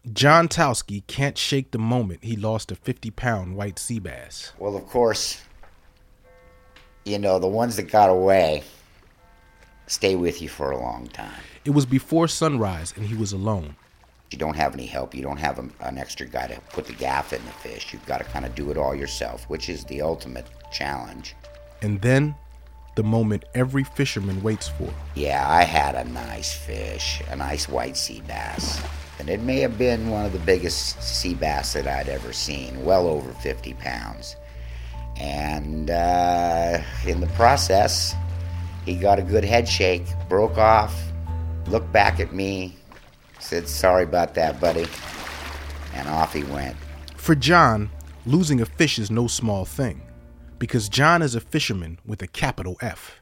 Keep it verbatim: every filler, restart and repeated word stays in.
John Towski can't shake the moment he lost a fifty-pound white sea bass. Well, of course, you know, the ones that got away stay with you for a long time. It was before sunrise, and he was alone. You don't have any help. You don't have a, an extra guy to put the gaff in the fish. You've got to kind of do it all yourself, which is the ultimate challenge. And then, the moment every fisherman waits for. Yeah, I had a nice fish, a nice white sea bass. And it may have been one of the biggest sea bass that I'd ever seen, well over fifty pounds. And uh, in the process, he got a good head shake, broke off, looked back at me, said, "Sorry about that, buddy," and off he went. For John, losing a fish is no small thing, because John is a fisherman with a capital F.